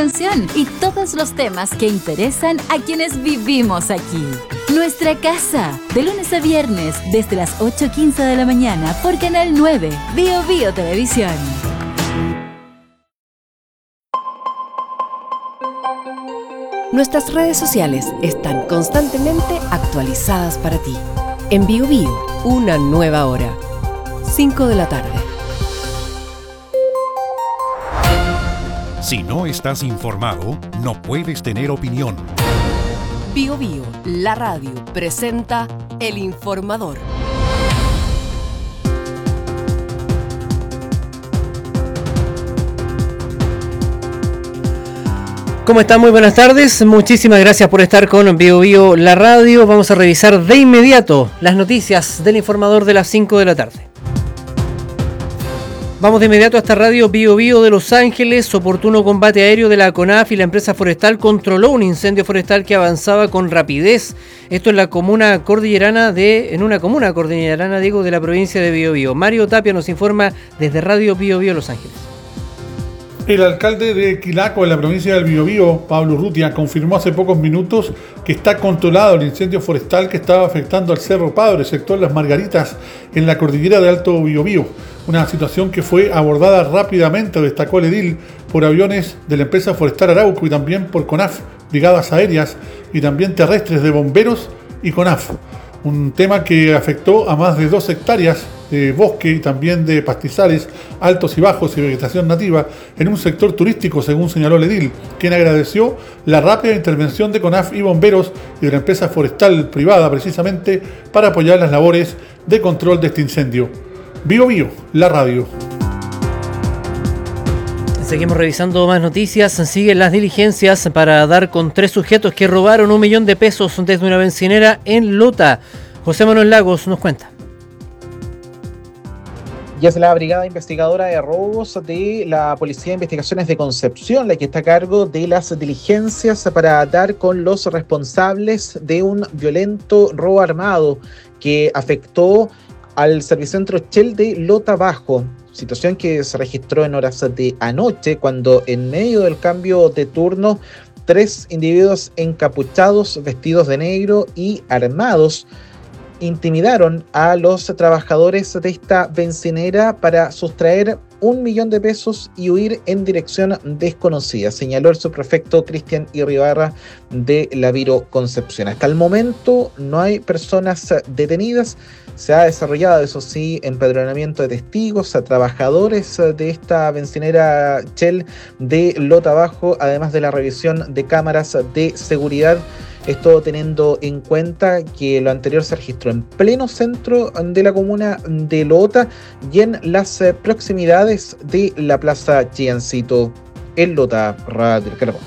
atención y todos los temas que interesan a quienes vivimos aquí. Nuestra casa, de lunes a viernes, desde las 8:15 de la mañana por Canal 9, Bio Bio Televisión. Nuestras redes sociales están constantemente actualizadas para ti. En Bio Bio, una nueva hora. 5 de la tarde. Si no estás informado, no puedes tener opinión. Bio Bio, la radio, presenta El Informador. ¿Cómo están? Muy buenas tardes. Muchísimas gracias por estar con Bio Bio, la radio. Vamos a revisar de inmediato las noticias del Informador de las 5 de la tarde. Vamos de inmediato a esta radio Bio Bio de Los Ángeles. Oportuno combate aéreo de la CONAF y la empresa forestal controló un incendio forestal que avanzaba con rapidez. Esto en la comuna cordillerana de la provincia de Bio Bio. Mario Tapia nos informa desde Radio Bio Bio Los Ángeles. El alcalde de Quilaco, en la provincia del Biobío, Pablo Urrutia, confirmó hace pocos minutos que está controlado el incendio forestal que estaba afectando al Cerro Padre, sector Las Margaritas, en la cordillera de Alto Biobío. Una situación que fue abordada rápidamente, destacó el edil, por aviones de la empresa forestal Arauco y también por CONAF, brigadas aéreas y también terrestres de bomberos y CONAF. Un tema que afectó a más de 2 hectáreas de bosque y también de pastizales altos y bajos y vegetación nativa en un sector turístico, según señaló el edil, quien agradeció la rápida intervención de CONAF y bomberos y de la empresa forestal privada precisamente para apoyar las labores de control de este incendio. Bio Bio, la radio. Seguimos revisando más noticias. Siguen las diligencias para dar con 3 sujetos que robaron $1 millón desde una bencinera en Lota. José Manuel Lagos nos cuenta. Y es la Brigada Investigadora de Robos de la Policía de Investigaciones de Concepción la que está a cargo de las diligencias para dar con los responsables de un violento robo armado que afectó al Servicentro Shell de Lota Bajo. Situación que se registró en horas de anoche, cuando en medio del cambio de turno, 3 individuos encapuchados, vestidos de negro y armados, intimidaron a los trabajadores de esta bencinera para sustraer $1 millón y huir en dirección desconocida, señaló el subprefecto Cristian Irribarra de la Viro Concepción. Hasta el momento no hay personas detenidas. Se ha desarrollado, eso sí, empadronamiento de testigos a trabajadores de esta bencinera Shell de Lota Bajo, además de la revisión de cámaras de seguridad. Esto teniendo en cuenta que lo anterior se registró en pleno centro de la comuna de Lota y en las proximidades de la Plaza Chiancito en Lota, Radio del Carbón.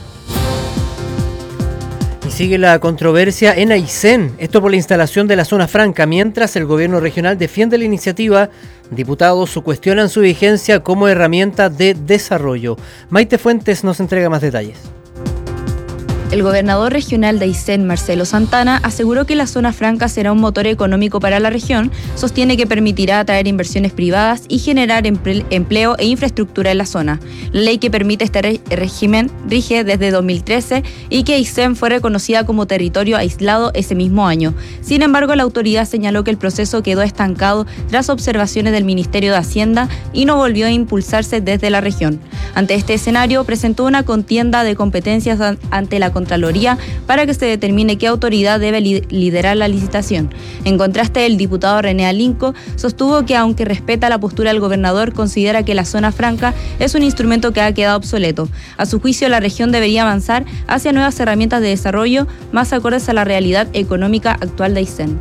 Y sigue la controversia en Aysén, esto por la instalación de la zona franca, mientras el gobierno regional defiende la iniciativa. Diputados cuestionan su vigencia como herramienta de desarrollo. Maite Fuentes nos entrega más detalles. El gobernador regional de Aysén, Marcelo Santana, aseguró que la zona franca será un motor económico para la región, sostiene que permitirá atraer inversiones privadas y generar empleo e infraestructura en la zona. La ley que permite este régimen rige desde 2013 y que Aysén fue reconocida como territorio aislado ese mismo año. Sin embargo, la autoridad señaló que el proceso quedó estancado tras observaciones del Ministerio de Hacienda y no volvió a impulsarse desde la región. Ante este escenario, presentó una contienda de competencias ante la Contraloría para que se determine qué autoridad debe liderar la licitación. En contraste, el diputado René Alinco sostuvo que, aunque respeta la postura del gobernador, considera que la zona franca es un instrumento que ha quedado obsoleto. A su juicio, la región debería avanzar hacia nuevas herramientas de desarrollo más acordes a la realidad económica actual de Aysén.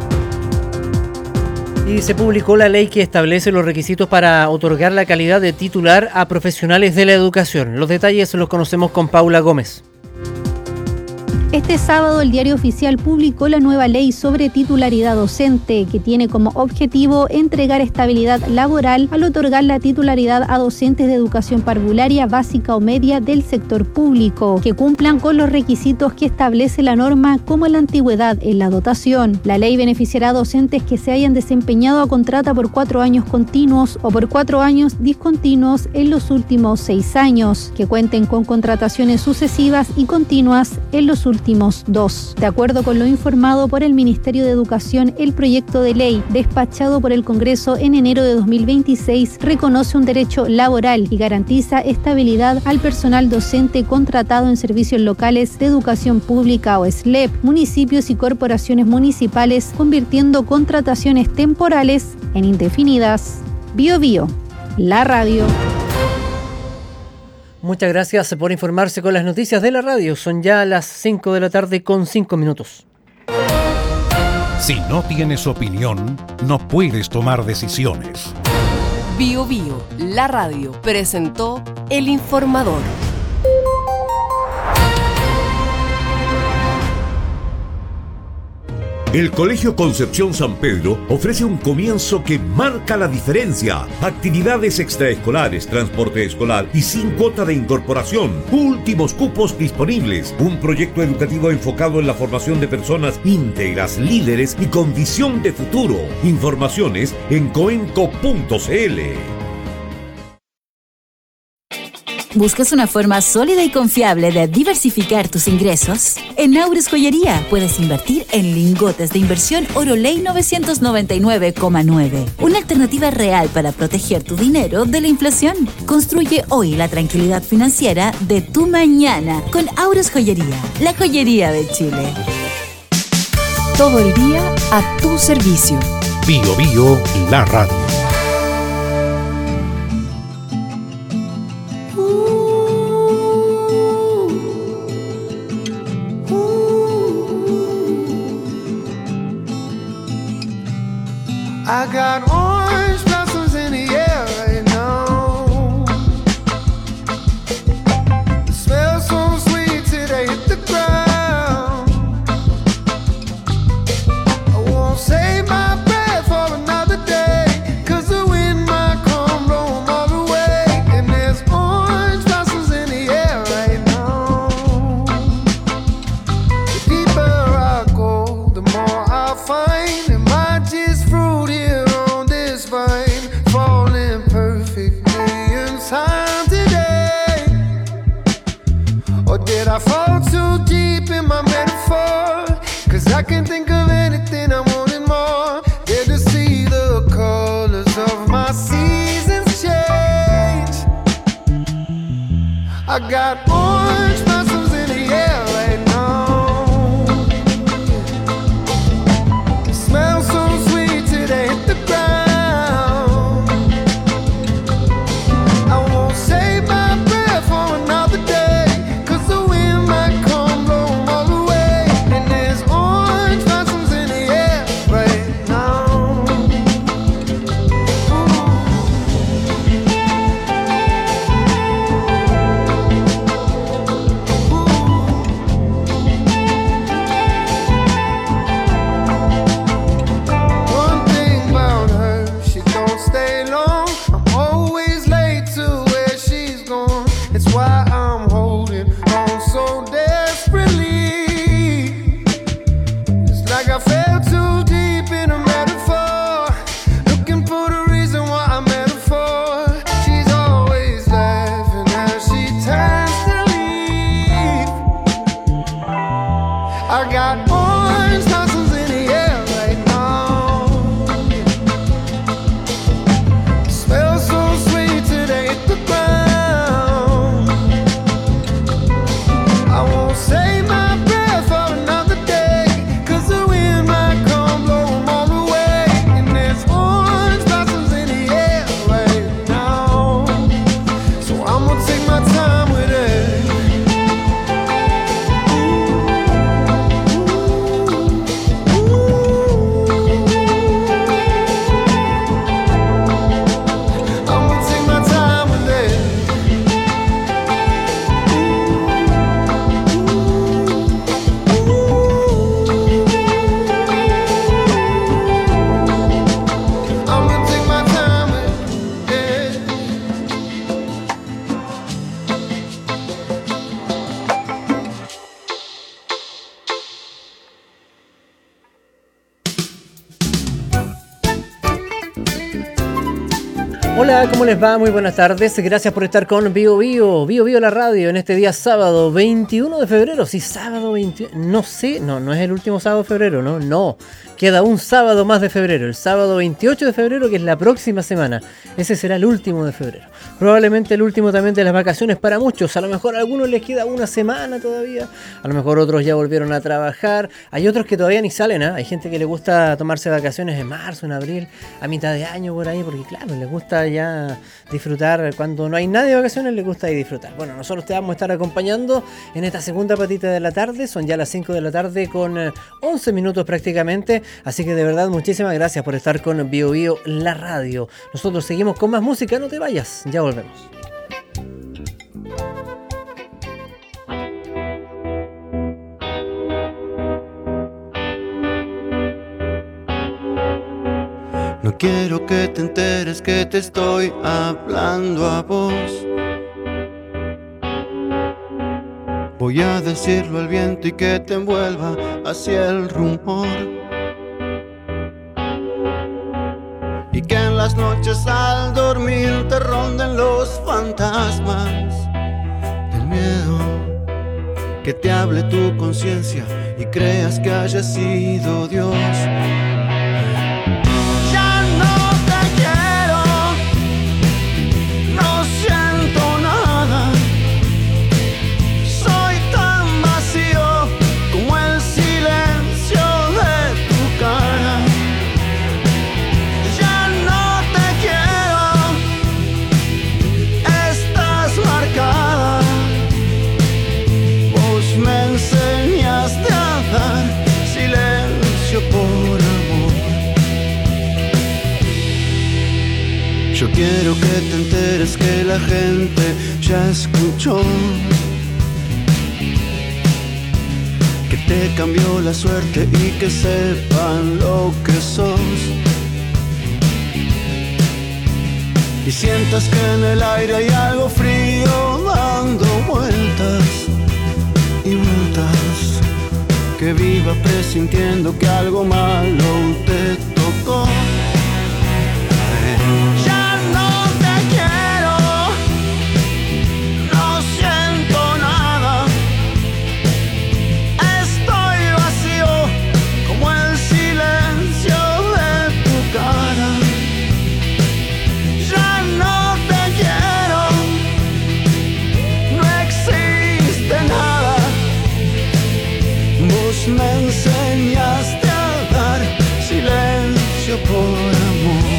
Y se publicó la ley que establece los requisitos para otorgar la calidad de titular a profesionales de la educación. Los detalles los conocemos con Paula Gómez. Este sábado el Diario Oficial publicó la nueva ley sobre titularidad docente, que tiene como objetivo entregar estabilidad laboral al otorgar la titularidad a docentes de educación parvularia, básica o media del sector público, que cumplan con los requisitos que establece la norma, como la antigüedad en la dotación. La ley beneficiará a docentes que se hayan desempeñado a contrata por 4 años continuos o por 4 años discontinuos en los últimos 6 años, que cuenten con contrataciones sucesivas y continuas en los últimos 2. De acuerdo con lo informado por el Ministerio de Educación, el proyecto de ley despachado por el Congreso en enero de 2026 reconoce un derecho laboral y garantiza estabilidad al personal docente contratado en servicios locales de educación pública o SLEP, municipios y corporaciones municipales, convirtiendo contrataciones temporales en indefinidas. BioBio, la radio. Muchas gracias por informarse con las noticias de la radio. Son ya las 5 de la tarde con 5 minutos. Si no tienes opinión, no puedes tomar decisiones. BioBio, la radio, presentó El Informador. El Colegio Concepción San Pedro ofrece un comienzo que marca la diferencia. Actividades extraescolares, transporte escolar y sin cuota de incorporación. Últimos cupos disponibles. Un proyecto educativo enfocado en la formación de personas íntegras, líderes y con visión de futuro. Informaciones en coenco.cl. ¿Buscas una forma sólida y confiable de diversificar tus ingresos? En Aures Joyería puedes invertir en lingotes de inversión Oroley 999,9. Una alternativa real para proteger tu dinero de la inflación. Construye hoy la tranquilidad financiera de tu mañana con Aures Joyería, la joyería de Chile. Todo el día a tu servicio. BioBio, la radio. I got orange blossoms in the air right now. It smells so sweet till they hit the ground. I won't save my breath for another day, 'cause the wind might come blow 'em all away. And there's orange blossoms in the air right now. The deeper I go, the more I find it might just fruit here on this vine, falling perfectly in time today. Or did I fall too deep in my metaphor? 'Cause I can't think of anything I wanted more than to see the colors of my seasons change. I got orange blossoms in the air right now. It smells so sweet till they hit the ground. I won't save my breath for another day, 'cause the wind might come blow 'em all away. And there's orange blossoms in the air right now. Ooh. Hola, ¿cómo les va? Muy buenas tardes. Gracias por estar con Bio Bio la radio en este día sábado 21 de febrero. Sí, sábado 21. No sé, no es el último sábado de febrero, no. Queda un sábado más de febrero, el sábado 28 de febrero, que es la próxima semana. Ese será el último de febrero. Probablemente el último también de las vacaciones para muchos. A lo mejor a algunos les queda una semana todavía. A lo mejor otros ya volvieron a trabajar. Hay otros que todavía ni salen, ¿eh? Hay gente que le gusta tomarse vacaciones en marzo, en abril, a mitad de año por ahí, porque claro, les gusta ya disfrutar. Cuando no hay nadie de vacaciones, les gusta ir disfrutar. Bueno, nosotros te vamos a estar acompañando en esta segunda patita de la tarde. Son ya las 5 de la tarde con 11 minutos prácticamente. Así que de verdad, muchísimas gracias por estar con Bio Bio la radio. Nosotros seguimos con más música, no te vayas, ya volvemos. No quiero que te enteres que te estoy hablando a vos. Voy a decirlo al viento y que te envuelva hacia el rumor. Y que en las noches al dormir te ronden los fantasmas del miedo. Que te hable tu conciencia y creas que haya sido Dios. Ya no te quiero, no siento nada. Soy tan vacío como el silencio de tu cara. Yo quiero que te enteres que la gente ya escuchó, que te cambió la suerte y que sepan lo que sos. Y sientas que en el aire hay algo frío dando vueltas y vueltas. Que viva presintiendo que algo malo te tocó. Me enseñaste a dar silencio por amor.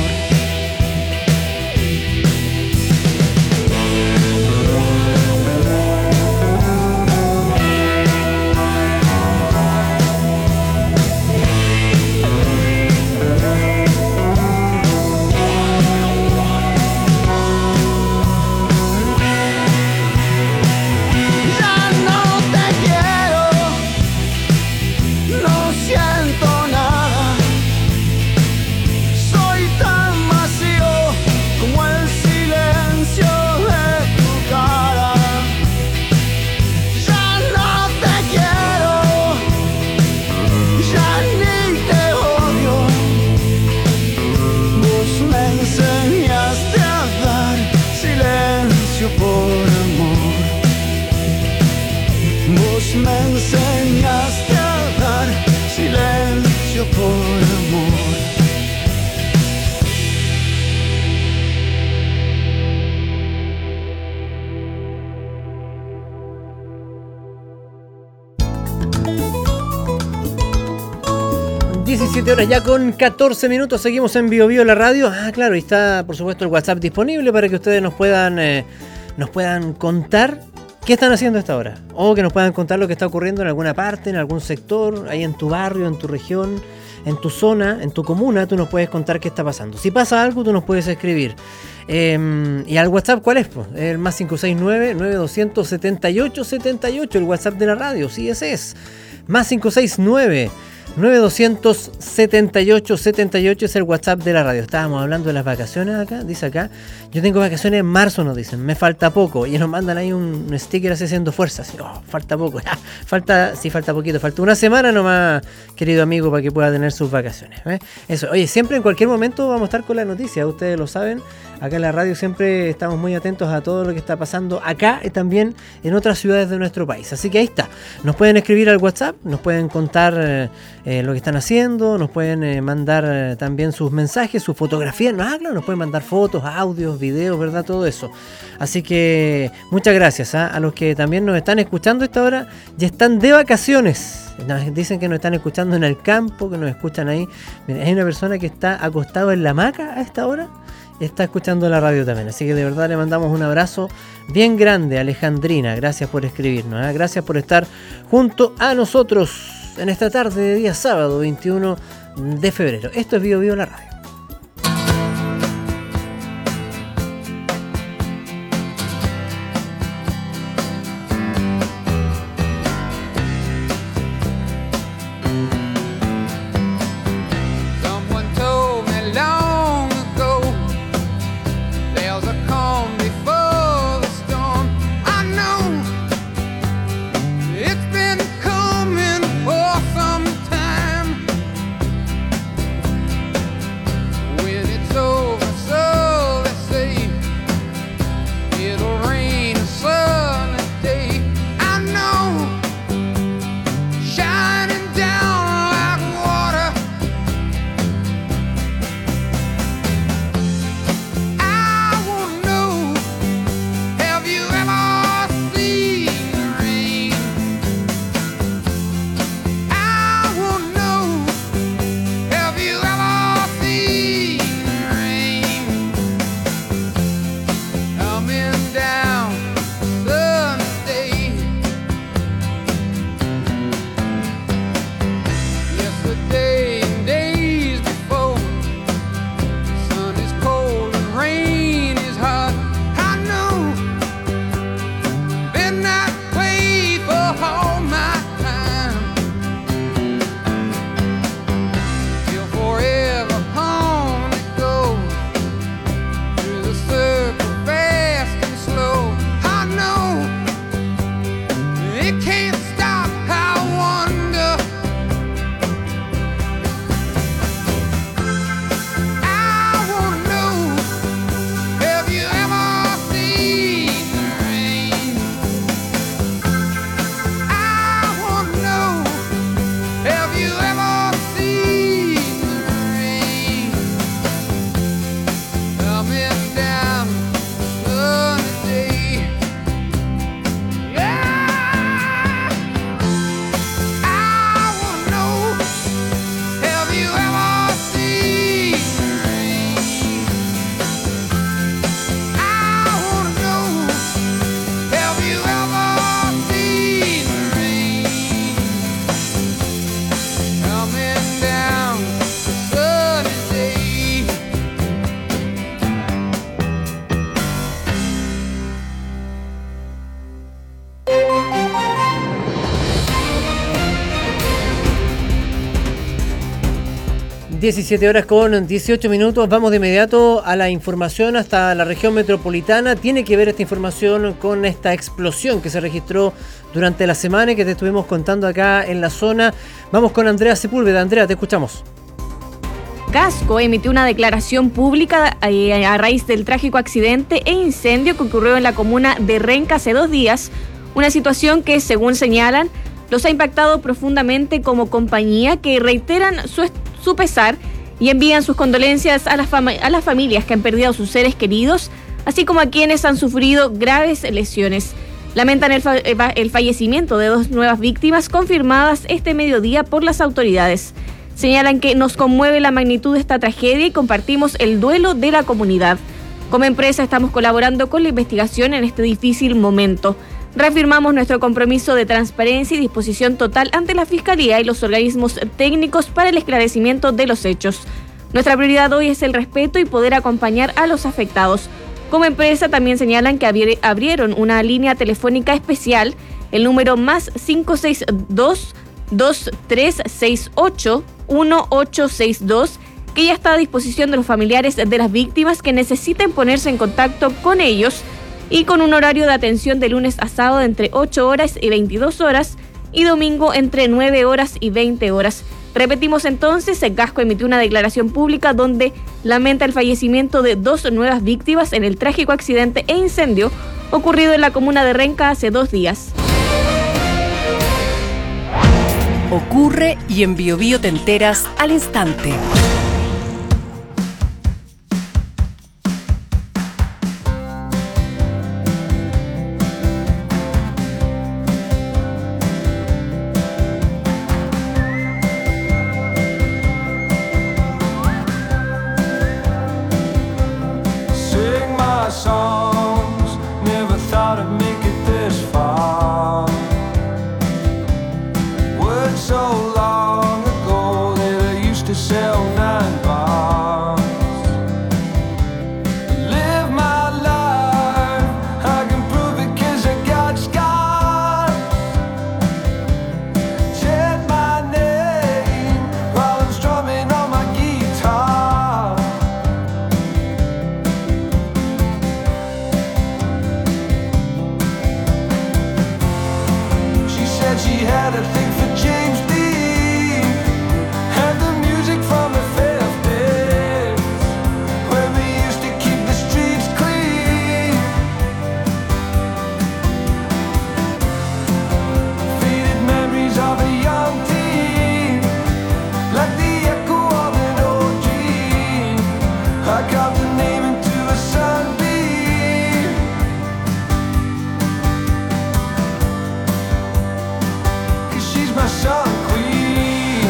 Me enseñaste a dar silencio por amor. Horas ya con 14 minutos, seguimos en Bio Bio la radio. Claro, y está por supuesto el WhatsApp disponible para que ustedes nos puedan contar qué están haciendo a esta hora, o que nos puedan contar lo que está ocurriendo en alguna parte, en algún sector, ahí en tu barrio, en tu región, en tu zona, en tu comuna. Tú nos puedes contar qué está pasando. Si pasa algo, tú nos puedes escribir. Y al WhatsApp, ¿cuál es? El más 569-9278-78, el WhatsApp de la radio. Sí, ese es. Más 569 9-200-78-78 es el WhatsApp de la radio. Estábamos hablando de las vacaciones acá, dice acá. Yo tengo vacaciones en marzo, nos dicen, me falta poco. Y nos mandan ahí un sticker así haciendo fuerza. Así, falta poco. falta poquito, falta una semana nomás, querido amigo, para que pueda tener sus vacaciones. Eso, oye, siempre en cualquier momento vamos a estar con la noticia, ustedes lo saben. Acá en la radio siempre estamos muy atentos a todo lo que está pasando acá y también en otras ciudades de nuestro país. Así que ahí está. Nos pueden escribir al WhatsApp, nos pueden contar lo que están haciendo, nos pueden mandar también sus mensajes, sus fotografías. Claro, nos pueden mandar fotos, audios, videos, ¿verdad? Todo eso. Así que muchas gracias a los que también nos están escuchando a esta hora. Ya están de vacaciones. Nos dicen que nos están escuchando en el campo, que nos escuchan ahí. Mira, hay una persona que está acostado en la hamaca a esta hora. Está escuchando la radio también, así que de verdad le mandamos un abrazo bien grande a Alejandrina. Gracias por escribirnos, gracias por estar junto a nosotros en esta tarde de día sábado 21 de febrero. Esto es Bio Bio la radio. (17:18). Vamos de inmediato a la información hasta la región metropolitana. Tiene que ver esta información con esta explosión que se registró durante la semana y que te estuvimos contando acá en la zona. Vamos con Andrea Sepúlveda. Andrea, te escuchamos. Gasco emitió una declaración pública a raíz del trágico accidente e incendio que ocurrió en la comuna de Renca hace 2 días. Una situación que, según señalan, los ha impactado profundamente como compañía, que reiteran su pesar y envían sus condolencias a las familias que han perdido a sus seres queridos, así como a quienes han sufrido graves lesiones. Lamentan el fallecimiento de 2 nuevas víctimas confirmadas este mediodía por las autoridades. Señalan que nos conmueve la magnitud de esta tragedia y compartimos el duelo de la comunidad. Como empresa estamos colaborando con la investigación en este difícil momento. Reafirmamos nuestro compromiso de transparencia y disposición total ante la Fiscalía y los organismos técnicos para el esclarecimiento de los hechos. Nuestra prioridad hoy es el respeto y poder acompañar a los afectados. Como empresa también señalan que abrieron una línea telefónica especial, el número +562 2368-1862, que ya está a disposición de los familiares de las víctimas que necesiten ponerse en contacto con ellos, y con un horario de atención de lunes a sábado entre 8 horas y 22 horas y domingo entre 9 horas y 20 horas. Repetimos entonces, el Gasco emitió una declaración pública donde lamenta el fallecimiento de 2 nuevas víctimas en el trágico accidente e incendio ocurrido en la comuna de Renca hace 2 días. Ocurre y en Bio Bio te enteras al instante. Songs, never thought I'd make it this far. Words so long ago that I used to sell 9 bars. Live my life, I can prove it 'cause I got scars. Chant my name while I'm strumming on my guitar. She had a thing for James Dean, had the music from the 50s, when we used to keep the streets clean. Faded memories of a young teen, like the echo of an old dream. I carved the name into a sunbeam. She's my sun queen.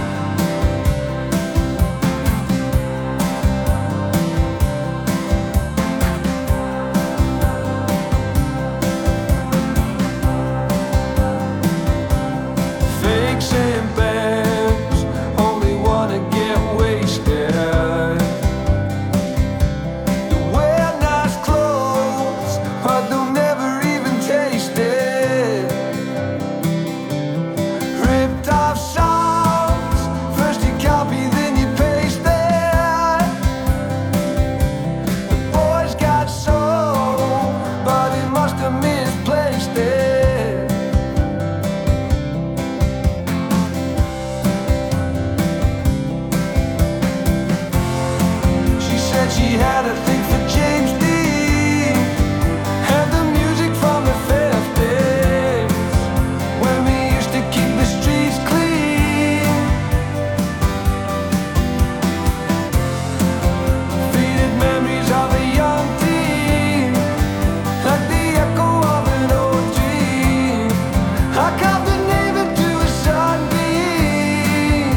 Fakes and bands only wanna get wasted. They wear nice clothes, but they'll never even taste it. Ripped off songs, first you copy, then you paste it. The boy's got soul, but he must have misplaced it. She said she had a thing for James Dean, had the music from the 50s, when we used to keep the streets clean. Faded memories of a young teen, like the echo of an old dream. I carved the name into a sunbeam,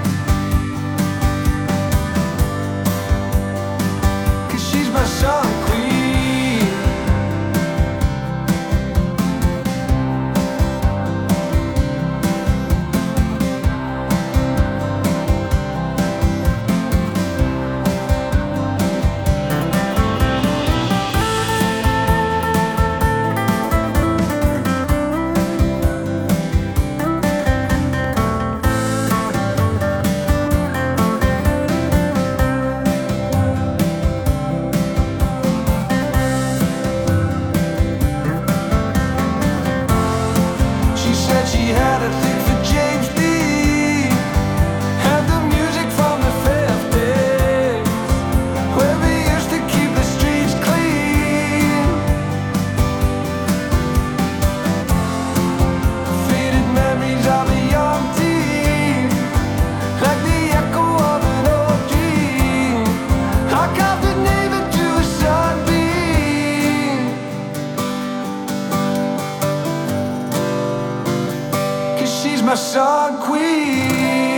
'cause she's my sun queen. She said she had a thing for James Dean, had the music from the 50s, where we used to keep the streets clean. Faded memories of a young teen, like the echo of an old dream. I carved the name into a sunbeam, 'cause she's my sun queen.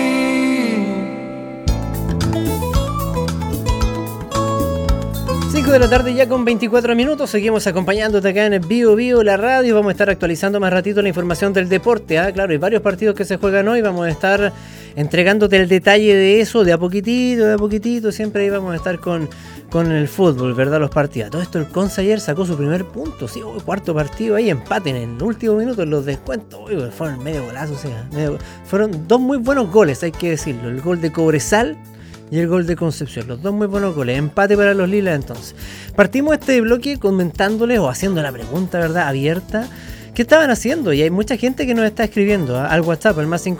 5 de la tarde ya con 24 minutos, seguimos acompañándote acá en el Bio la radio. Vamos a estar actualizando más ratito la información del deporte, claro, hay varios partidos que se juegan hoy, vamos a estar entregándote el detalle de eso de a poquitito, siempre ahí vamos a estar con el fútbol, ¿verdad? Los partidos. Todo esto el Conce ayer sacó su primer punto, sí, cuarto partido ahí, empate en el último minuto, en los descuentos, fueron medio golazo, o sea, fueron dos muy buenos goles, hay que decirlo, el gol de Cobresal y el gol de Concepción, los dos muy buenos goles, empate para los lilas entonces. Partimos este bloque comentándoles o haciendo la pregunta, ¿verdad? Abierta. ¿Qué estaban haciendo? Y hay mucha gente que nos está escribiendo al WhatsApp, al más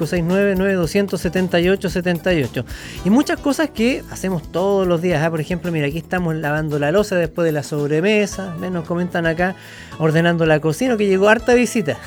569-9278-78. Y muchas cosas que hacemos todos los días. Por ejemplo, mira, aquí estamos lavando la loza después de la sobremesa. Nos comentan acá, ordenando la cocina, que llegó harta visita.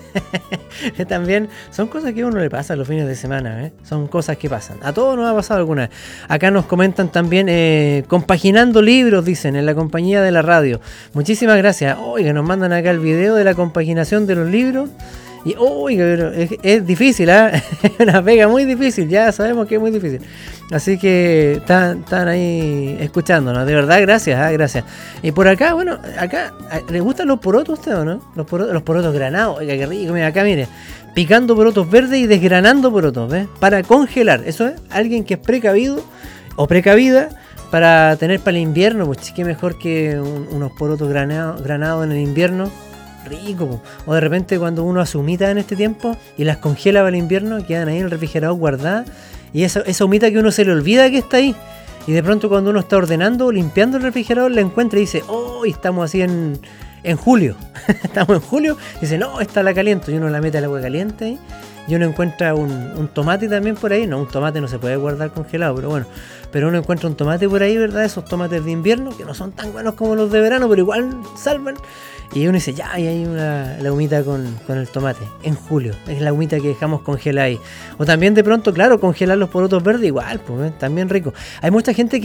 También son cosas que a uno le pasa los fines de semana, son cosas que pasan. A todos nos ha pasado alguna vez. Acá nos comentan también compaginando libros, dicen, en la compañía de la radio. Muchísimas gracias. Oiga, nos mandan acá el video de la compaginación de los libros. Y oiga, pero es difícil, es una pega muy difícil, ya sabemos que es muy difícil. Así que están ahí escuchándonos, de verdad, gracias. Y por acá, bueno, acá, ¿les gustan los porotos a usted o no? Los porotos granados, oiga, qué rico, mira, acá mire, picando porotos verdes y desgranando porotos, ¿ves? Para congelar, eso es, alguien que es precavido o precavida para tener para el invierno, pues qué mejor que unos porotos granados en el invierno. Rico, o de repente cuando uno hace humitas en este tiempo y las congela para el invierno, quedan ahí en el refrigerador guardadas, y esa humita que uno se le olvida que está ahí, y de pronto cuando uno está ordenando o limpiando el refrigerador la encuentra y dice, estamos así en julio, estamos en julio, y dice, no, esta la caliento, y uno la mete al agua caliente ahí, y uno encuentra un tomate también por ahí, no, un tomate no se puede guardar congelado, pero bueno, pero uno encuentra un tomate por ahí, ¿verdad? Esos tomates de invierno que no son tan buenos como los de verano, pero igual salvan. Y uno dice, ya, y hay la humita con el tomate, en julio, es la humita que dejamos congelada ahí. O también de pronto, claro, congelar los porotos verdes, igual, pues, también rico. Hay mucha gente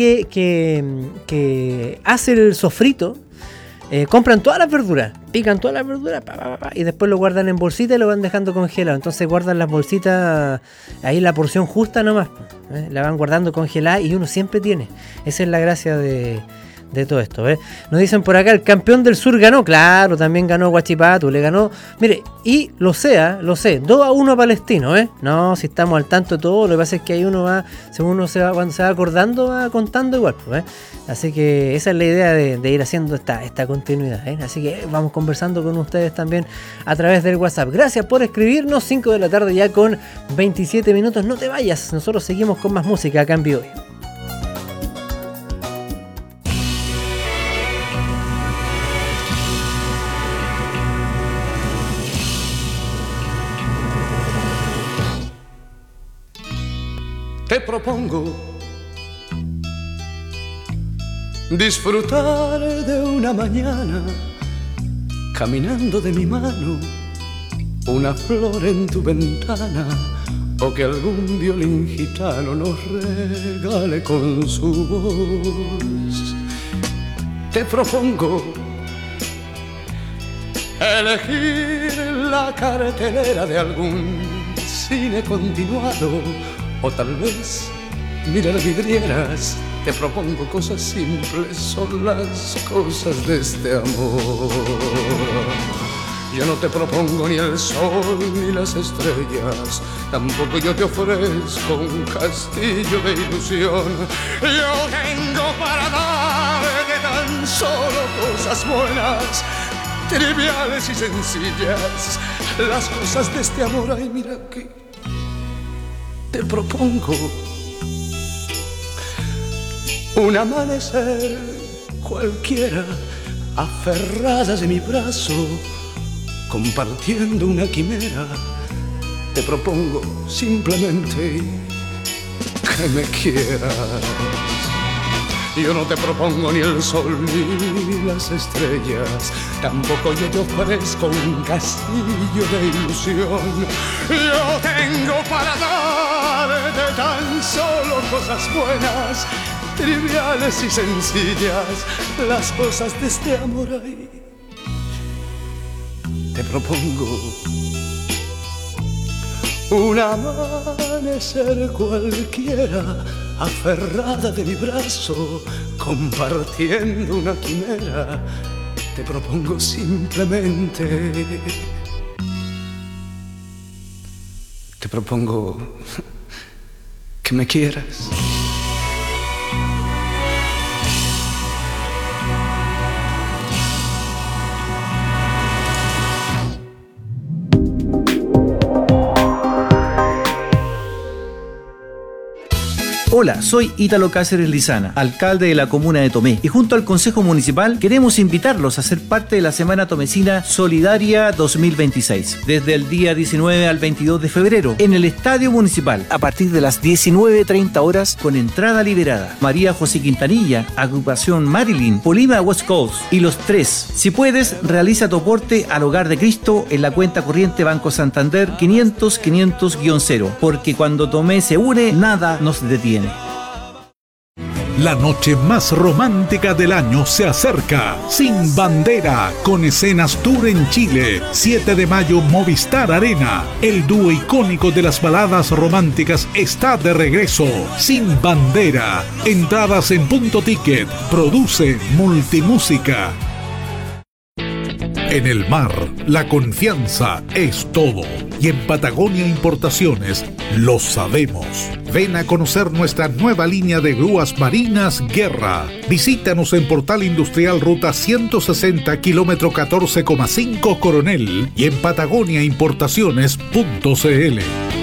que hace el sofrito, compran todas las verduras, pican todas las verduras, y después lo guardan en bolsita y lo van dejando congelado. Entonces guardan las bolsitas, ahí la porción justa nomás, la van guardando congelada y uno siempre tiene. Esa es la gracia de todo esto, Nos dicen por acá, el campeón del sur ganó, claro, también ganó Huachipato, le ganó, mire, y lo sé, 2-1 a Palestino, no, si estamos al tanto de todo, lo que pasa es que ahí uno va, según uno cuando se va acordando, va contando igual, así que esa es la idea de ir haciendo esta continuidad, así que vamos conversando con ustedes también a través del WhatsApp. Gracias por escribirnos, 5 de la tarde ya con 27 minutos, no te vayas, nosotros seguimos con más música acá en Bio. Te propongo disfrutar de una mañana caminando de mi mano, una flor en tu ventana, o que algún violín gitano nos regale con su voz. Te propongo elegir la cartelera de algún cine continuado, o tal vez mirar vidrieras. Te propongo cosas simples, son las cosas de este amor. Yo no te propongo ni el sol ni las estrellas, tampoco yo te ofrezco un castillo de ilusión. Yo tengo para darte tan solo cosas buenas, triviales y sencillas, las cosas de este amor. Ay, mira que te propongo un amanecer cualquiera, aferradas de mi brazo, compartiendo una quimera. Te propongo simplemente que me quieras. Yo no te propongo ni el sol ni las estrellas, tampoco yo te ofrezco un castillo de ilusión. Yo tengo para darte tan solo cosas buenas, triviales y sencillas, las cosas de este amor. Ahí te propongo un amanecer cualquiera, aferrada de mi brazo, compartiendo una quimera. Te propongo simplemente, te propongo que me quieras. Hola, soy Ítalo Cáceres Lizana, alcalde de la comuna de Tomé, y junto al Consejo Municipal queremos invitarlos a ser parte de la Semana Tomecina Solidaria 2026, desde el día 19 al 22 de febrero, en el Estadio Municipal, a partir de las 19:30 horas, con entrada liberada. María José Quintanilla, Agrupación Marilyn, Polima West Coast y Los Tres. Si puedes, realiza tu aporte al Hogar de Cristo en la cuenta corriente Banco Santander 500-500-0, porque cuando Tomé se une, nada nos detiene. La noche más romántica del año se acerca. Sin Bandera, con escenas tour en Chile. 7 de mayo, Movistar Arena. El dúo icónico de las baladas románticas está de regreso. Sin Bandera. Entradas en Punto Ticket. Produce Multimúsica. En el mar, la confianza es todo. Y en Patagonia Importaciones lo sabemos. Ven a conocer nuestra nueva línea de grúas marinas Guerra. Visítanos en Portal Industrial Ruta 160, kilómetro 14,5 Coronel y en patagoniaimportaciones.cl.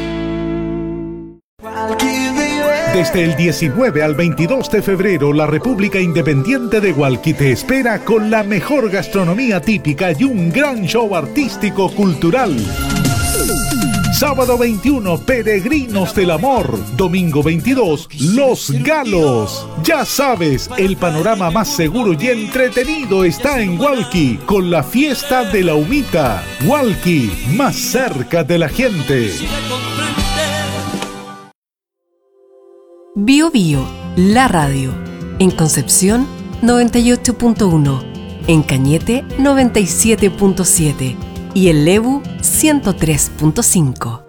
Desde el 19 al 22 de febrero, la República Independiente de Hualqui te espera con la mejor gastronomía típica y un gran show artístico cultural. Sábado 21, Peregrinos del Amor. Domingo 22, Los Galos. Ya sabes, el panorama más seguro y entretenido está en Hualqui, con la fiesta de la humita. Hualqui, más cerca de la gente. Bio Bio, la radio. En Concepción, 98.1. En Cañete, 97.7. Y en Lebu, 103.5.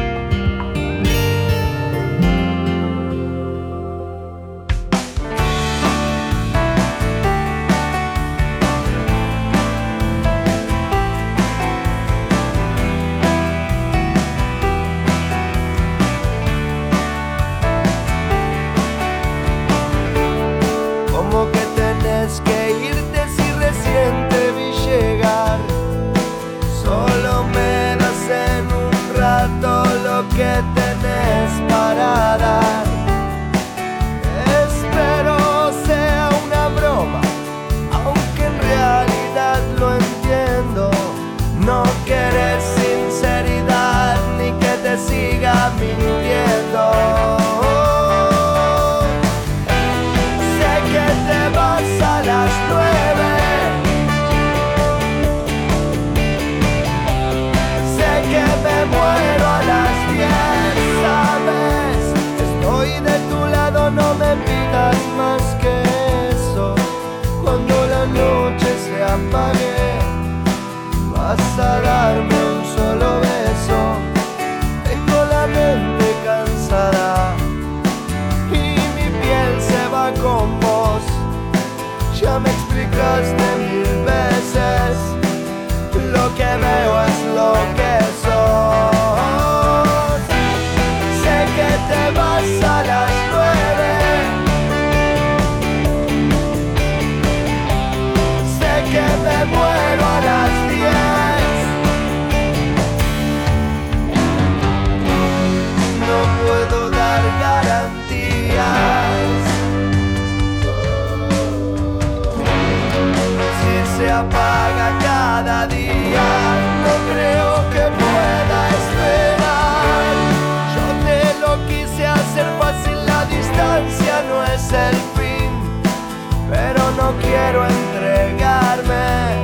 Quiero entregarme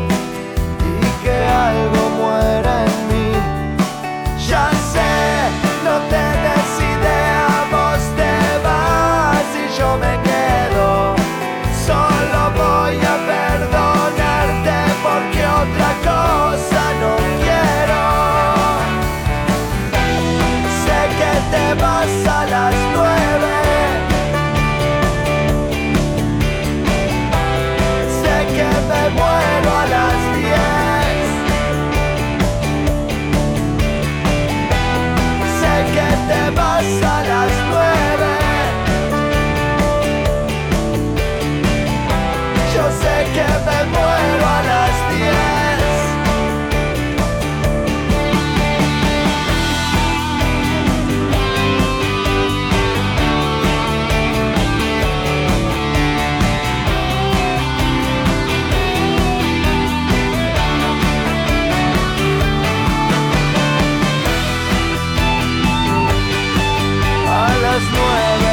y que algo muera en mí. Ya sé, no te des idea, vos te vas y yo me quedo. Solo voy a perdonarte porque otra cosa no quiero. Sé que te vas a las 9. a las 9. Yo sé que me muero a las 10. A las 9.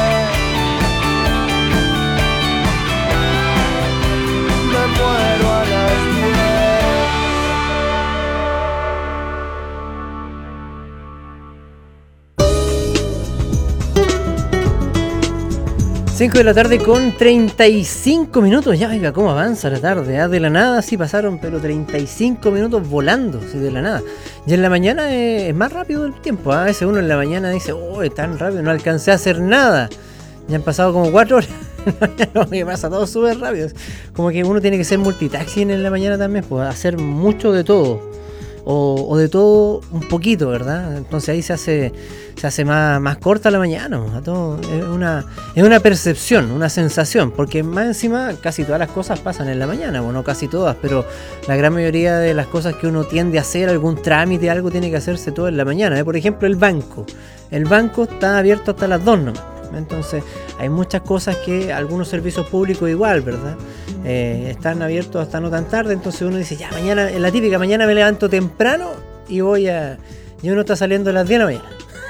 Me muero a las 5 de la tarde con 35 minutos. Ya, oiga, cómo avanza la tarde. De la nada sí pasaron, pero 35 minutos volando, sí, de la nada. Y en la mañana es más rápido el tiempo. A veces uno en la mañana dice, oh, es tan rápido, no alcancé a hacer nada. Ya han pasado como 4 horas. Me pasa todo súper rápido. Como que uno tiene que ser multitasking en la mañana también, pues hacer mucho de todo. O de todo un poquito, ¿verdad? Entonces ahí se hace más corta la mañana, ¿no? A todo, es una percepción, una sensación, porque más encima casi todas las cosas pasan en la mañana, bueno, no casi todas, pero la gran mayoría de las cosas que uno tiende a hacer, algún trámite, algo tiene que hacerse todo en la mañana, ¿eh? Por ejemplo, el banco está abierto hasta las 2 nomás. Entonces hay muchas cosas que algunos servicios públicos igual, ¿verdad? Están abiertos hasta no tan tarde, entonces uno dice, ya mañana, en la típica, mañana me levanto temprano y uno está saliendo a las 10 de la mañana.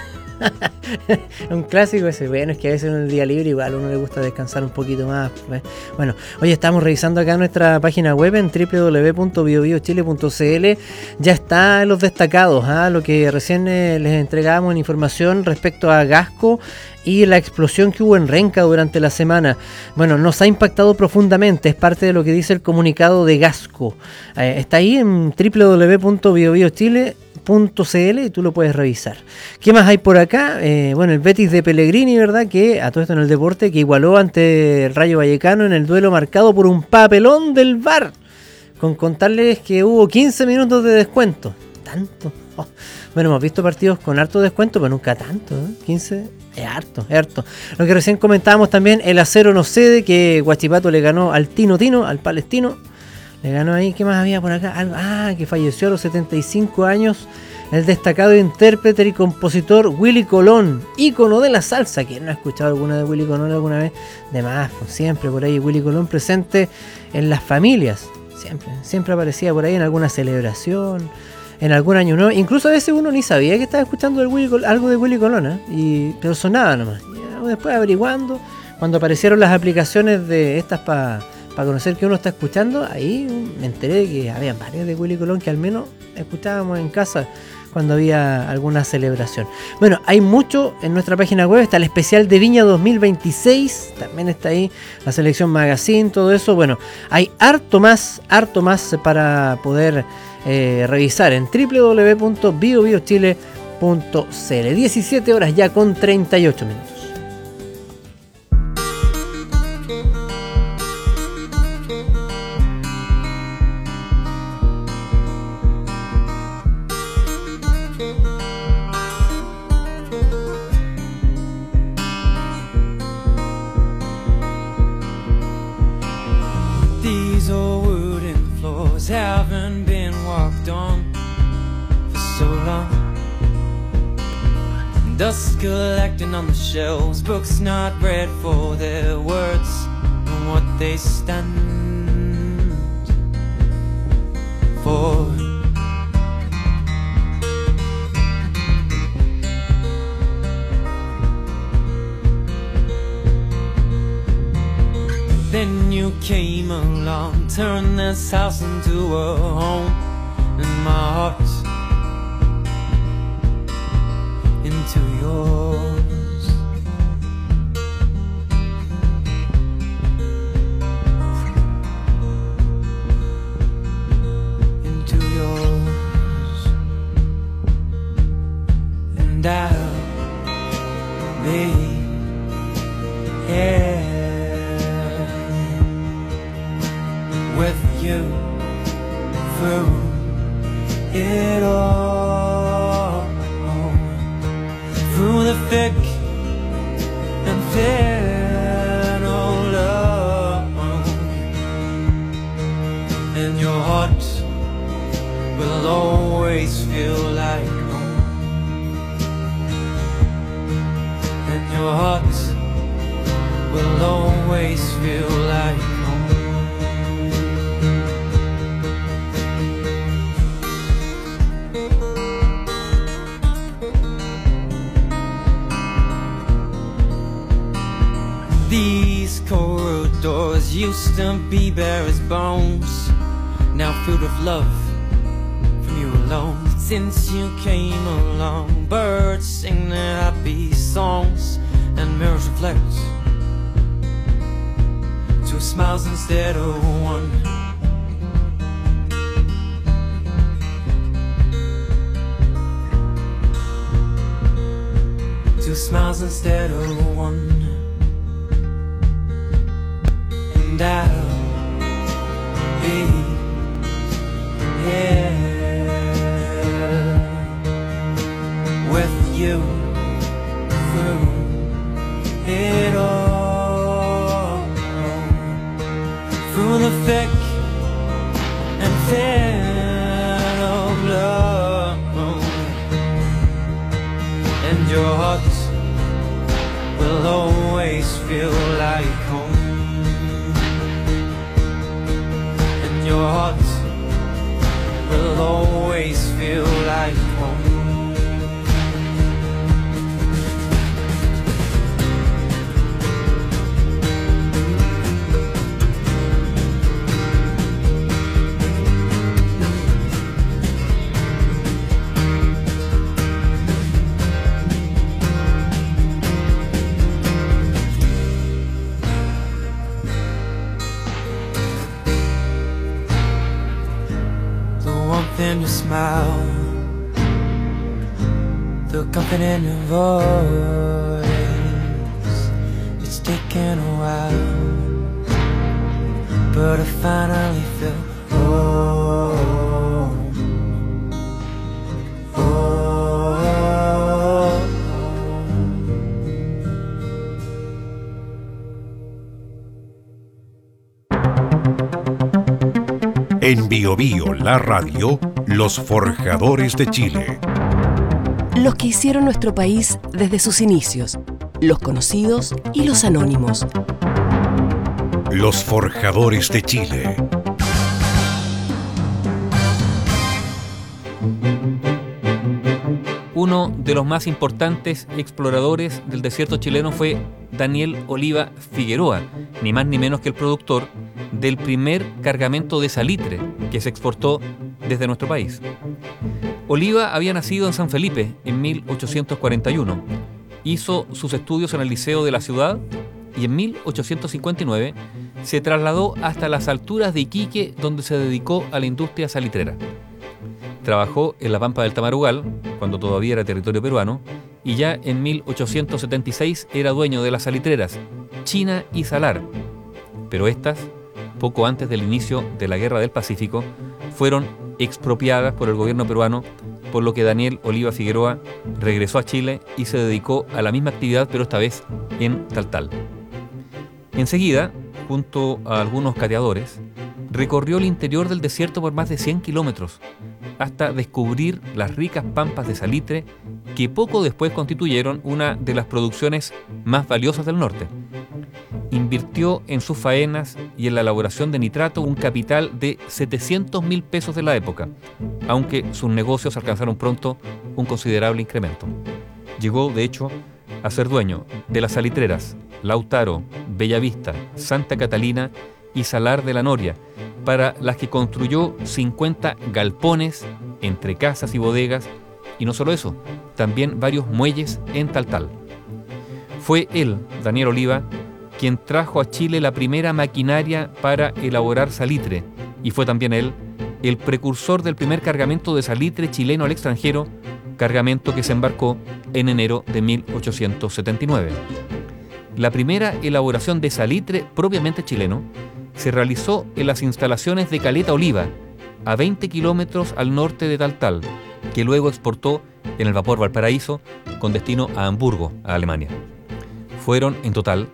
Un clásico ese. Bueno, es que a veces en el día libre igual a uno le gusta descansar un poquito más, ¿ves? Bueno, hoy estamos revisando acá nuestra página web en www.biobiochile.cl. Ya está los destacados, lo que recién les entregábamos en información respecto a Gasco y la explosión que hubo en Renca durante la semana. Bueno, nos ha impactado profundamente, es parte de lo que dice el comunicado de Gasco. Está ahí en www.biobiochile.cl y tú lo puedes revisar. ¿Qué más hay por acá? Bueno, el Betis de Pellegrini, ¿verdad? Que a todo esto en el deporte, que igualó ante el Rayo Vallecano en el duelo marcado por un papelón del VAR, con contarles que hubo 15 minutos de descuento. ¿Tanto? Oh. Bueno, hemos visto partidos con harto descuento, pero nunca tanto, ¿eh? 15 es harto, es harto. Lo que recién comentábamos también, el Acero no cede, que Huachipato le ganó al Tino, al Palestino. Le ganó ahí, ¿qué más había por acá? Que falleció a los 75 años el destacado intérprete y compositor Willy Colón, ícono de la salsa. ¿Quién no ha escuchado alguna de Willy Colón alguna vez? De más, siempre por ahí Willy Colón presente en las familias. Siempre aparecía por ahí en alguna celebración, en algún año nuevo. Incluso a veces uno ni sabía que estaba escuchando algo de Willy Colón, pero sonaba nomás. Y después averiguando, cuando aparecieron las aplicaciones de estas para conocer que uno está escuchando, ahí me enteré de que había varios de Willy Colón que al menos escuchábamos en casa cuando había alguna celebración. Bueno, hay mucho en nuestra página web, está el especial de Viña 2026, también está ahí la selección magazine, todo eso. Bueno, hay harto más para poder revisar en www.biobiochile.cl. 17 horas ya con 38 minutos. Haven't been walked on for so long. Dust collecting on the shelves, books not read for their words and what they stand for. Then you came along, turned this house into a home, and my heart into yours. Into yours. And I'll be here with you through it all, through the thick and thin of love, and your heart will always feel like home, and your heart will always feel like home. These corridors used to be bare as bones, now filled with love from you alone. Since you came along, birds sing their happy songs and mirrors reflect two smiles instead of one. Two smiles instead of one. And I'll be here with you through it all, through the thick and thin of love, and your heart will always feel like home. Your heart will always feel like home. In your smile, the comfort in your voice, it's taken a while, but I finally feel home. En Bio Bio, la radio, los forjadores de Chile. Los que hicieron nuestro país desde sus inicios, los conocidos y los anónimos. Los forjadores de Chile. Uno de los más importantes exploradores del desierto chileno fue Daniel Oliva Figueroa, ni más ni menos que el productor del primer cargamento de salitre que se exportó desde nuestro país. Oliva había nacido en San Felipe en 1841, hizo sus estudios en el Liceo de la ciudad y en 1859 se trasladó hasta las alturas de Iquique, donde se dedicó a la industria salitrera. Trabajó en la Pampa del Tamarugal, cuando todavía era territorio peruano, y ya en 1876 era dueño de las salitreras China y Salar, pero estas, poco antes del inicio de la Guerra del Pacífico, fueron expropiadas por el gobierno peruano, por lo que Daniel Oliva Figueroa regresó a Chile y se dedicó a la misma actividad, pero esta vez en Taltal. Enseguida, junto a algunos cateadores, recorrió el interior del desierto por más de 100 kilómetros, hasta descubrir las ricas pampas de salitre que poco después constituyeron una de las producciones más valiosas del norte. Invirtió en sus faenas y en la elaboración de nitrato un capital de 700.000 pesos de la época, aunque sus negocios alcanzaron pronto un considerable incremento. Llegó, de hecho, a ser dueño de las salitreras Lautaro, Bellavista, Santa Catalina y Salar de la Noria, para las que construyó 50 galpones entre casas y bodegas, y no solo eso, también varios muelles en Taltal. Fue él, Daniel Oliva, quien trajo a Chile la primera maquinaria para elaborar salitre, y fue también él el precursor del primer cargamento de salitre chileno al extranjero, cargamento que se embarcó en enero de 1879. La primera elaboración de salitre propiamente chileno se realizó en las instalaciones de Caleta Oliva, a 20 kilómetros al norte de Taltal, que luego exportó en el vapor Valparaíso con destino a Hamburgo, a Alemania. Fueron en total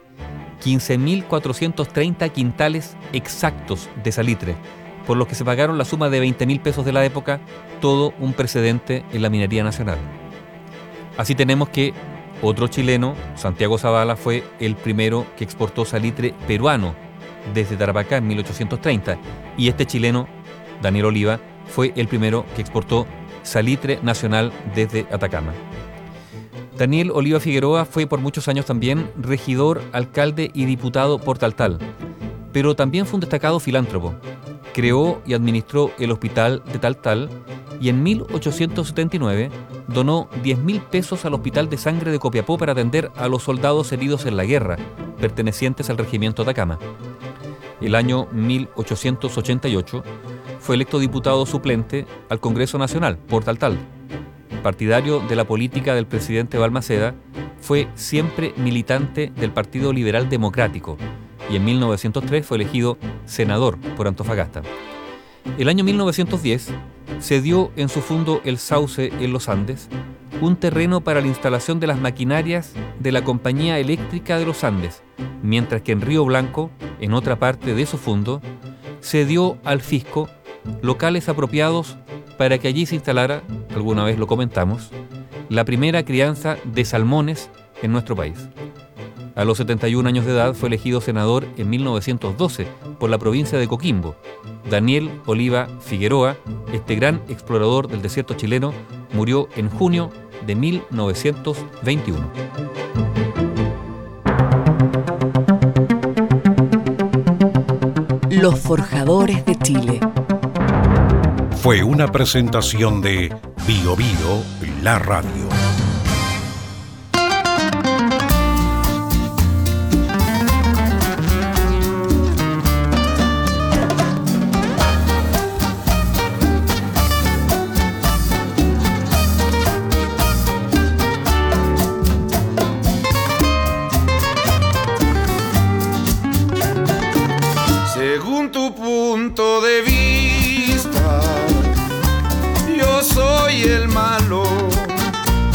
15.430 quintales exactos de salitre, por los que se pagaron la suma de 20.000 pesos de la época, todo un precedente en la minería nacional. Así tenemos que otro chileno, Santiago Zavala, fue el primero que exportó salitre peruano desde Tarapacá en 1830, y este chileno, Daniel Oliva, fue el primero que exportó salitre nacional desde Atacama. Daniel Oliva Figueroa fue por muchos años también regidor, alcalde y diputado por Taltal, pero también fue un destacado filántropo. Creó y administró el hospital de Taltal y en 1879 donó 10.000 pesos al Hospital de Sangre de Copiapó para atender a los soldados heridos en la guerra, pertenecientes al regimiento Atacama. El año 1888 fue electo diputado suplente al Congreso Nacional por Taltal. Partidario de la política del presidente Balmaceda, fue siempre militante del Partido Liberal Democrático y en 1903 fue elegido senador por Antofagasta. El año 1910 cedió en su fundo El Sauce en los Andes un terreno para la instalación de las maquinarias de la Compañía Eléctrica de los Andes, mientras que en Río Blanco, en otra parte de su fundo, cedió al fisco locales apropiados para que allí se instalara, alguna vez lo comentamos, la primera crianza de salmones en nuestro país. A los 71 años de edad fue elegido senador en 1912 por la provincia de Coquimbo. Daniel Oliva Figueroa, este gran explorador del desierto chileno, murió en junio de 1921. Los Forjadores de Chile. Fue una presentación de Bio Bio, la radio. Según tu punto de vista, yo soy el malo,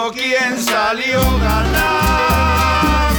pero ¿quién salió ganando?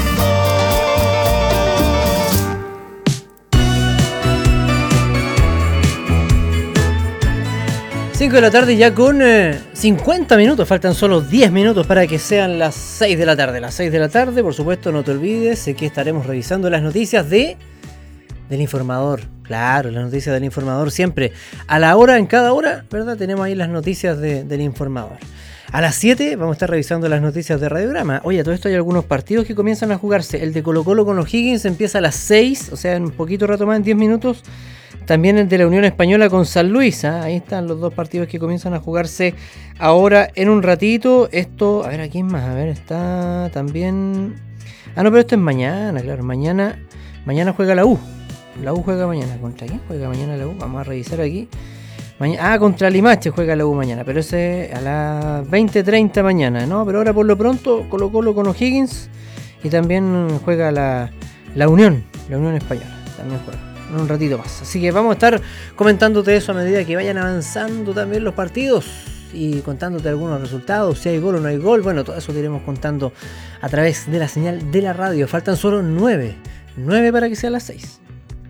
5 de la tarde ya con 50 minutos, faltan solo 10 minutos para que sean las 6 de la tarde. Las 6 de la tarde, por supuesto, no te olvides que estaremos revisando las noticias del Informador. Claro, las noticias del Informador siempre. A la hora, en cada hora, ¿verdad? Tenemos ahí las noticias del Informador. A las 7 vamos a estar revisando las noticias de Radiograma. Oye, a todo esto hay algunos partidos que comienzan a jugarse. El de Colo-Colo con O'Higgins empieza a las 6, o sea, en un poquito rato más, en 10 minutos. También el de la Unión Española con San Luis. Ahí están los dos partidos que comienzan a jugarse ahora en un ratito. Esto, a ver, ¿a quién más? A ver, está también... Ah, no, pero esto es mañana, claro. Mañana juega la U. La U juega mañana. ¿Contra quién juega mañana la U? Vamos a revisar aquí. Contra Limache juega la U mañana. Pero ese a las 20:30 mañana, ¿no? Pero ahora por lo pronto Colo-Colo con O'Higgins. Y también juega la Unión Española. También juega. En un ratito más. Así que vamos a estar comentándote eso a medida que vayan avanzando también los partidos y contándote algunos resultados, si hay gol o no hay gol. Bueno, todo eso te iremos contando a través de la señal de la radio. Faltan solo 9 para que sean las 6.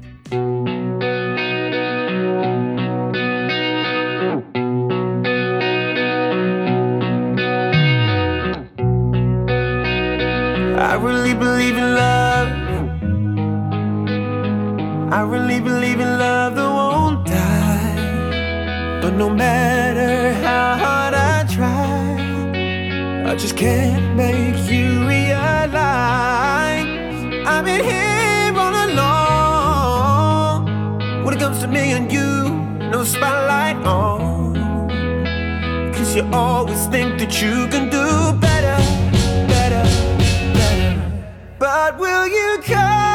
I really believe in love. I really believe in love that won't die. But no matter how hard I try, I just can't make you realize I've been here all along. When it comes to me and you, no spotlight on. 'Cause you always think that you can do better, better, better. But will you come?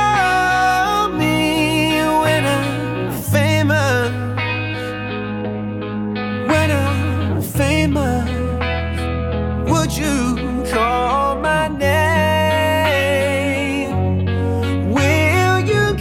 Would you call my name? Will you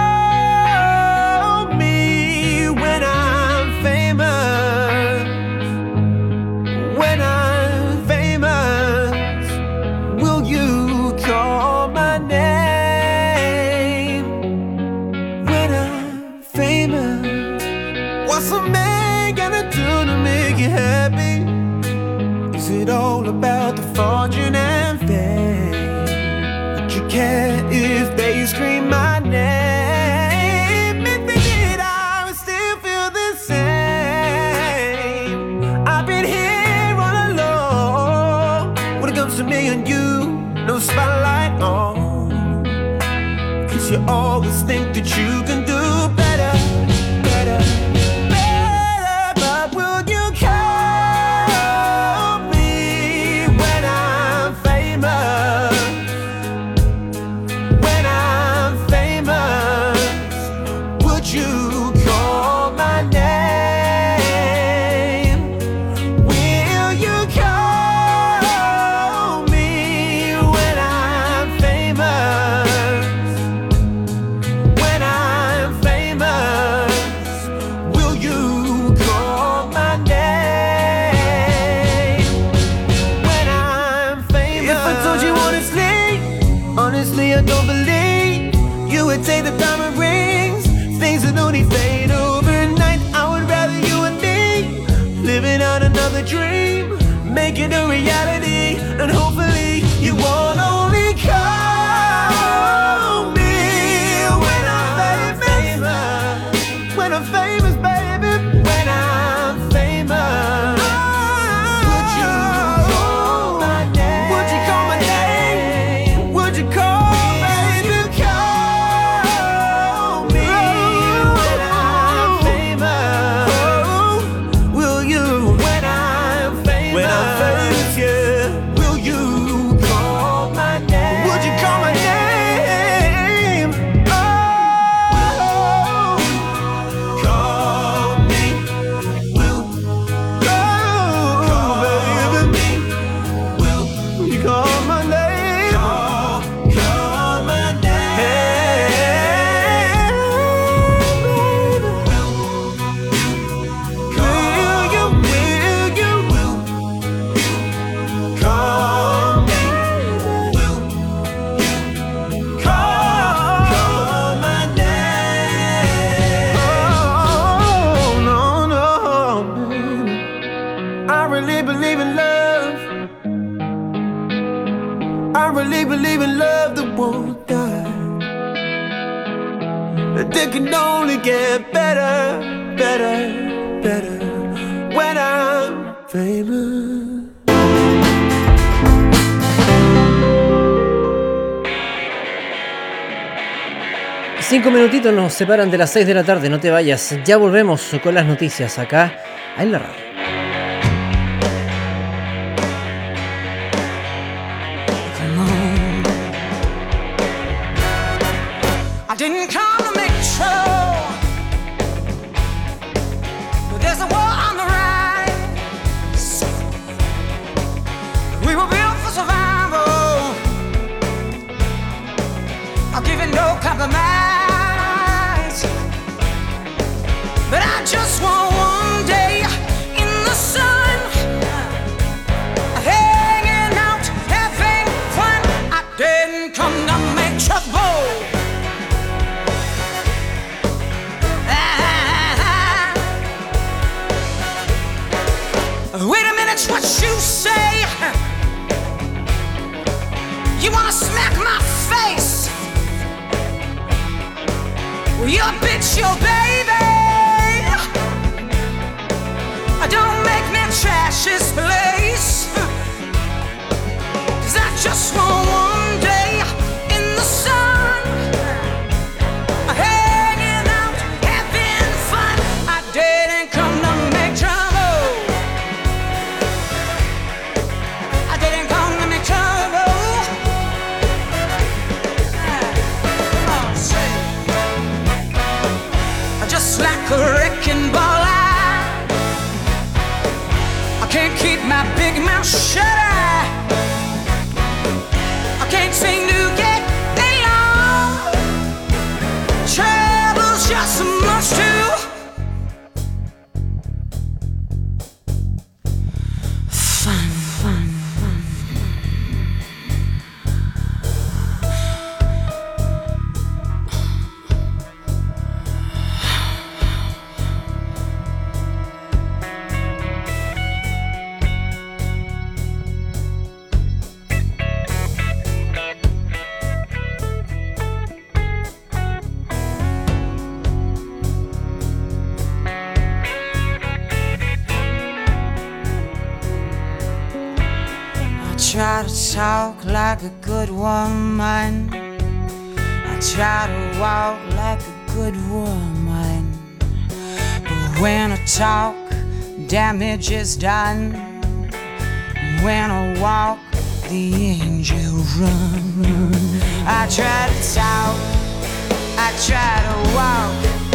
call me when I'm famous? When I'm famous, will you call my name? When I'm famous, what's a man gonna do to make you happy? Is it all about the fortune and fame? Would you care if they scream my name? If they did, I would still feel the same. I've been here all alone. When it comes to me and you, no spotlight on. 'Cause you always think that you can do better, better, better. But will you come? Take the diamond rings, things that only fade overnight. I would rather you and me living out another dream, make it a reality, and hopefully you won't only call me when I'm famous. When I'm famous, baby, when I'm famous. Would you call my name? Would you call my name? Would you call? Yeah. believe in love that won't die. That they can only get better, better, better when I'm famous. 5 minutitos nos separan de las 6 de la tarde, no te vayas. Ya volvemos con las noticias acá en la radio. I didn't come to make trouble, but there's a war on the rise. We were built for survival. I'll give it no compromise. But I just want one day in the sun, hanging out, having fun. I didn't come to make trouble. Wait a minute, what you say? You wanna smack my face? Well, you're a bitch, your baby. Don't make me trash this place, 'cause I just want one day in the sun, hanging out, having fun. I didn't come to make trouble. I didn't come to make trouble. Just like a wrecking ball, can't keep my big mouth shut. I can't seem to get along. Trouble's just so much too fun, fun, fun. Try to talk like a good woman. I try to walk like a good woman. But when I talk, damage is done. When I walk, the angels run. I try to talk, I try to walk.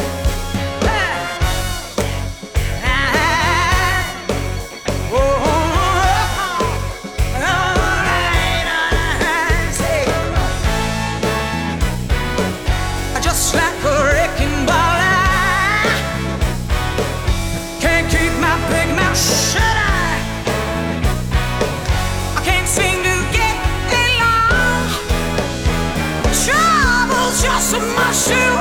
So much too.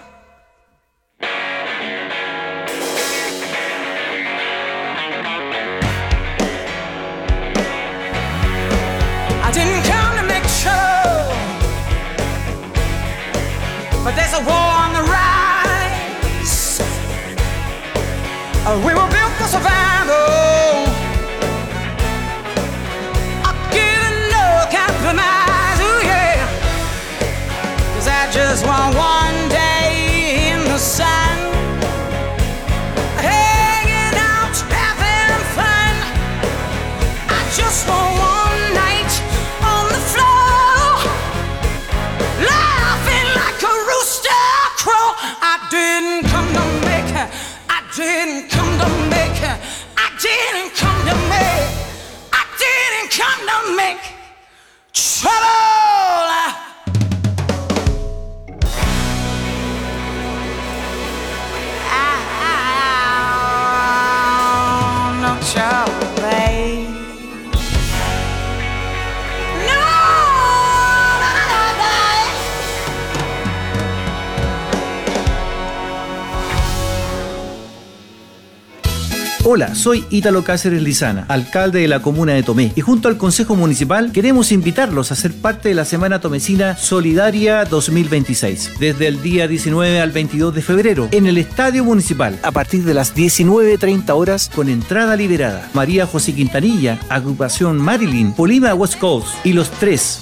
I didn't come to make trouble, but there's a war on the rise. We were built for survival. I'll give it no compromise. Ooh, yeah. 'Cause I just want one day in the sun, hanging out, having fun. I just want one night on the floor, laughing like a rooster crow. I didn't come to make, I didn't come to make, I didn't come to make, I didn't come to make trouble. Hola, soy Ítalo Cáceres Lizana, alcalde de la comuna de Tomé, y junto al Consejo Municipal queremos invitarlos a ser parte de la Semana Tomecina Solidaria 2026, desde el día 19 al 22 de febrero, en el Estadio Municipal, a partir de las 19:30 horas, con entrada liberada. María José Quintanilla, Agrupación Marilyn, Polima West Coast y los 3